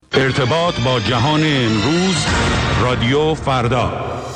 ارتباط با جهان امروز، رادیو فردا.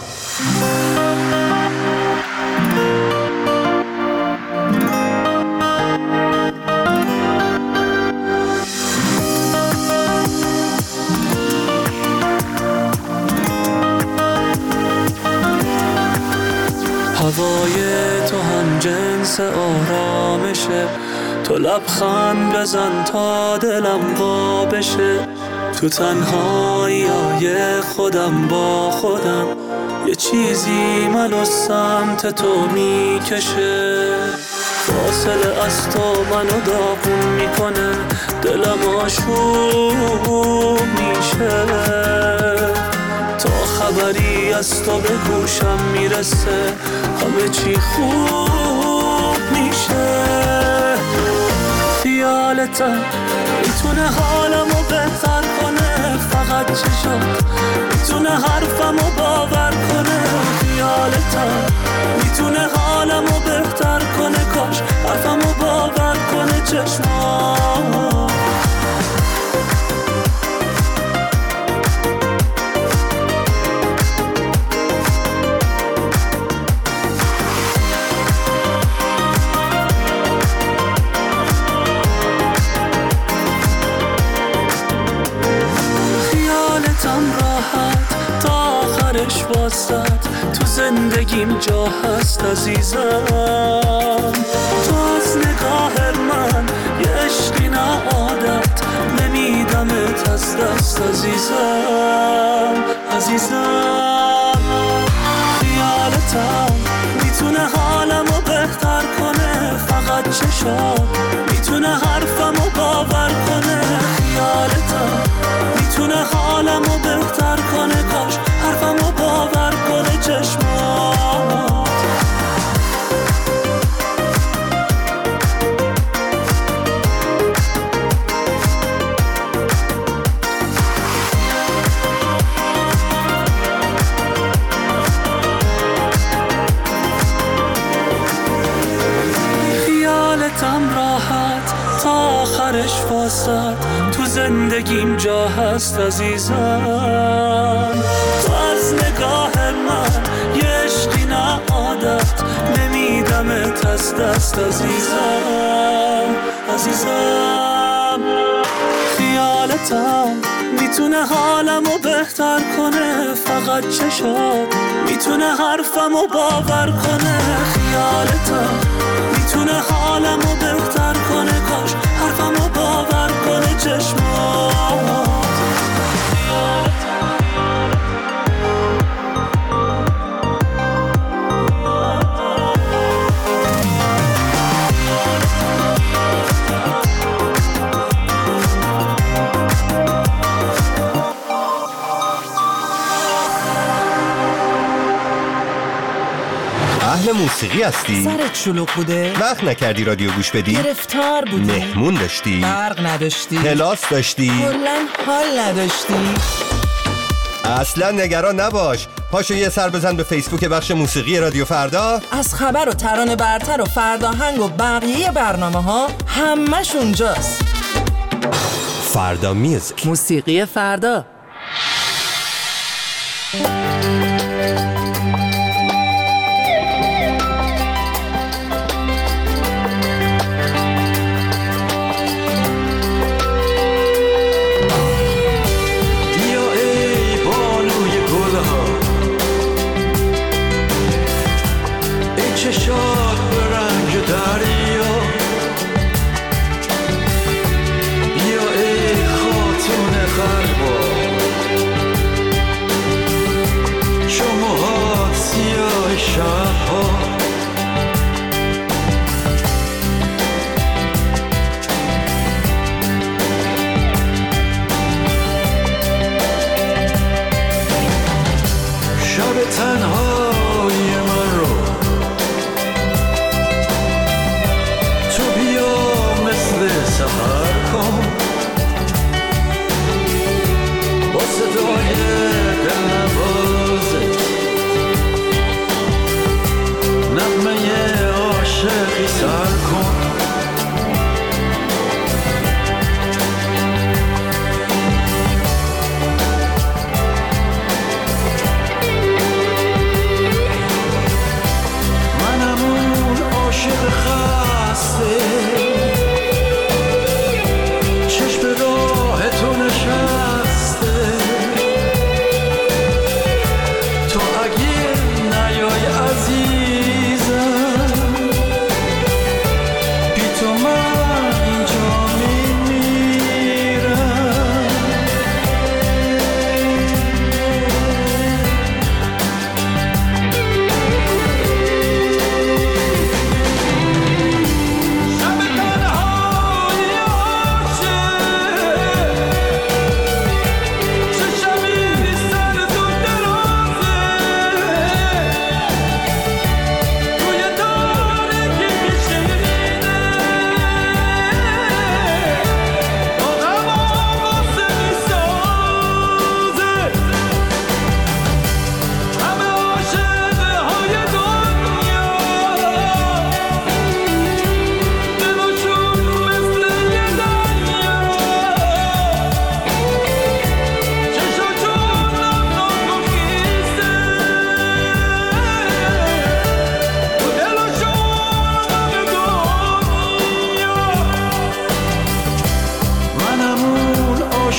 هوای تو هم جنس آرامشه، تو لبخند بزن تا دلم وا بشه. تو تنهایی خودم با خودم، یه چیزی منو سمت تو میکشه. فاصله از تو منو داغون میکنه، دلم آشوب میشه. تا خبری از تو به گوشم میرسه، همه چی خوب میشه. خیالتم میتونه حالمو بهتر کنه، فقط چشات میتونه حرفمو باور کنه. خیالتم میتونه حالمو بهتر کنه، کاش حرفمو باور کنه چشمات. راحت تا آخرش واسد، تو زندگیم جا هست عزیزم. تو از نگاه من یه عشقی نه عادت، نمیدمت از دست عزیزم. عزیزم خیالتم میتونه حالمو بهتر کنه، فقط چشات میتونه حرفمو باور کنه. خیالتم میتونه حالمو بهتر کنه، کاش حرفمو باور کنه چشمات. خیالتم راحت تا آخرش واسد، تو زندگیم جا هست عزیزم. تو از نگاه من یه عشقی نه عادت، نمیدمت از دست عزیزم. عزیزم خیالتم میتونه حالمو بهتر کنه، فقط چشات میتونه حرفمو باور کنه. خیالتم میتونه حالمو بهتر کنه، کاش حرفمو باور کنه چشمات. اهل موسیقی هستی؟ سرت شلوغ بوده؟ وقت نکردی رادیو گوش بدی؟ گرفتار بودی؟ مهمون داشتی؟ برق نداشتی؟ کلاس داشتی؟ کلاً حال نداشتی؟ اصلا نگران نباش، پاشو یه سر بزن به فیسبوک بخش موسیقی رادیو فردا. از خبر و ترانه برتر و فرداهنگ و بقیه برنامه ها همش اونجاست. فردا میوزیک، موسیقی فردا. چشات به رنگ دریا، بیا ای خاتون خربا،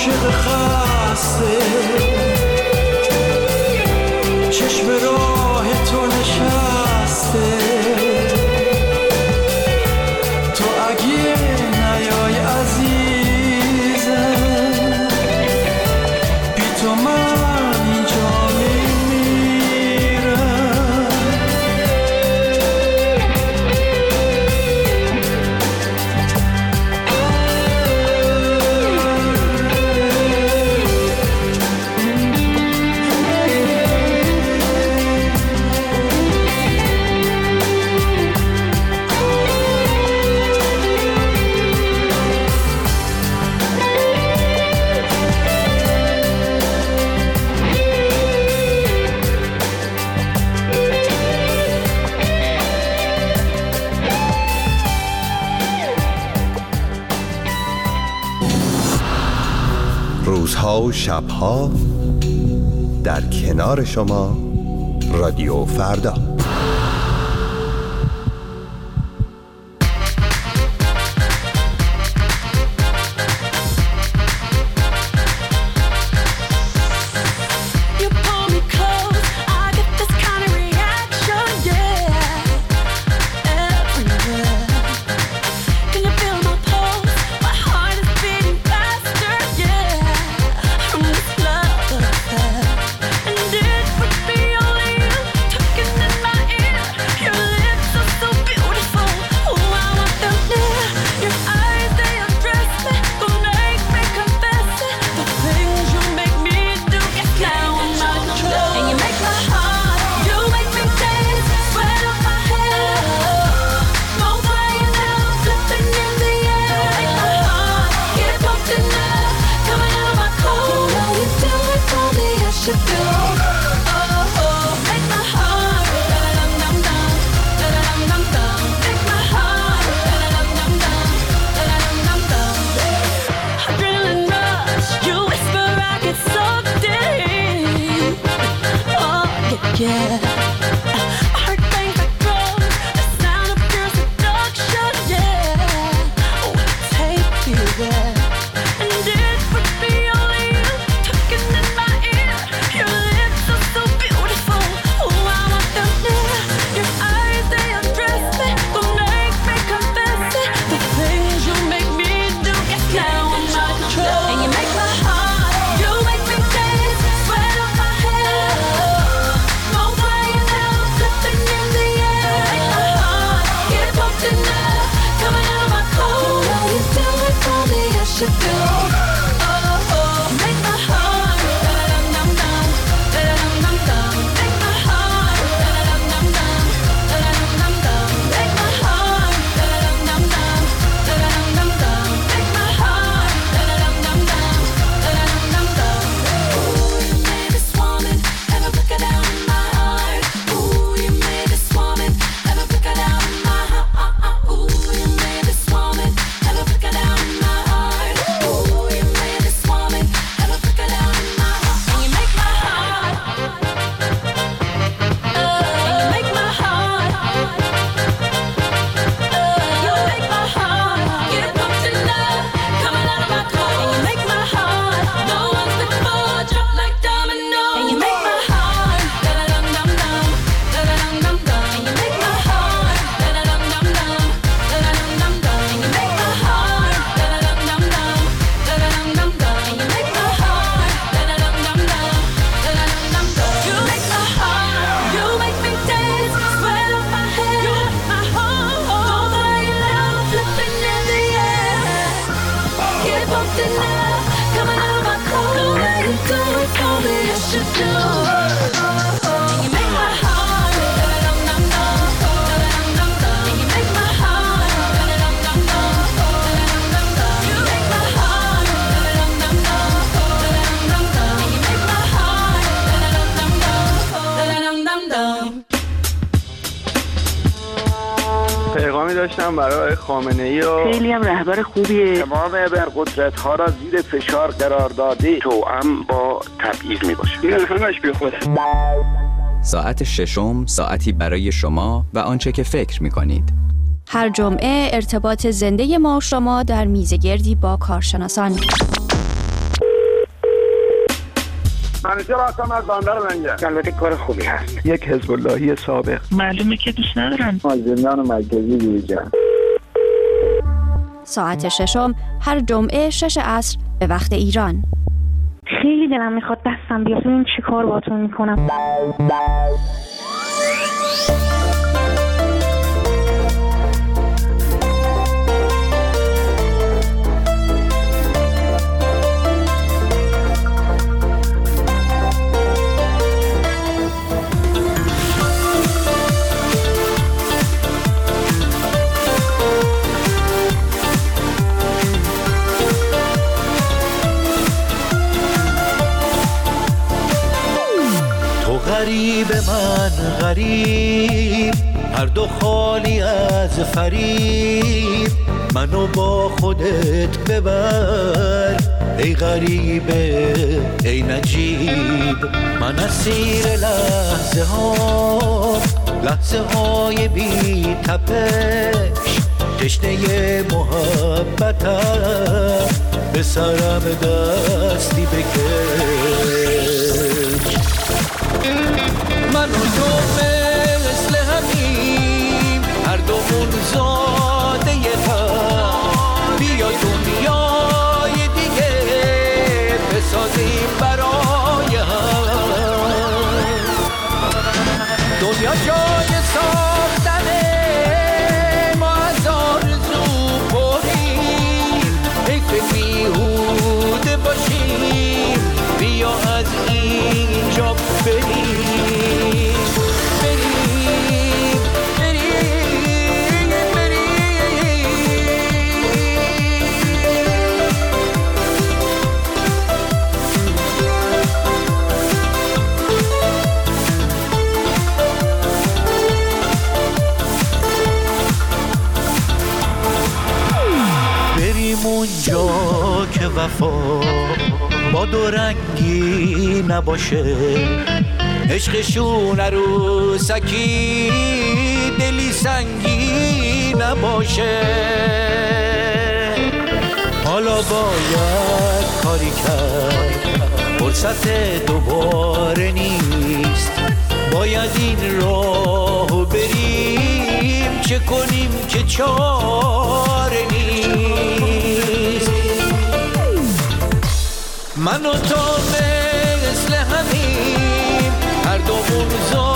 عاشق خسته چشم راه تو نشسته تو اگه نیای عزیزم بی تو من اینجا میمیرم روزها و شبها در کنار شما رادیو فردا. پیغامی داشتم برای خامنه‌ای و خیلی هم رهبر خوبیه. تمام ابرقدرت‌ها را زیر فشار قرار داده، توأم با تبعیض میباشه. این همش بیخوده. ساعت ششم، ساعتی برای شما و آنچه که فکر می‌کنید. هر جمعه ارتباط زنده ما و شما در میزگردی با کارشناسان. همیشه راستم از بندر لنگه. البته کار خوبی هست. یک حزب اللهی سابق. معلومه که دوست ندارن. از زندان مرکزی بیرون. ساعت ششم هر جمعه 6 عصر به وقت ایران. خیلی دلم میخواد دستم بیاد ببینم چی کار باهاتون میکنم. غریب من غریب، هر دو خالی از فریب، منو با خودت ببر ای غریبه ای نجیب. من اسیر لحظه های بی تپش، تشنه محبتم به سرم دستی بکش. من و تو مثل همیم، هر دومون زاده هم، بیا دنیای دیگه بسازیم برای هم. دنیا جای ساختنه، ما از آرزو پریم، حیف بیهوده باشیم، بیا از اینجا بریم. اونجا که وفا با دو رنگی نباشه، عشقشون عروسکی دلی سنگی نباشه. حالا باید کاری کرد، فرصت دوباره نیست، باید این راهو بریم، چه کنیم که چاره نیست. من و تو مثل همین، هر دومون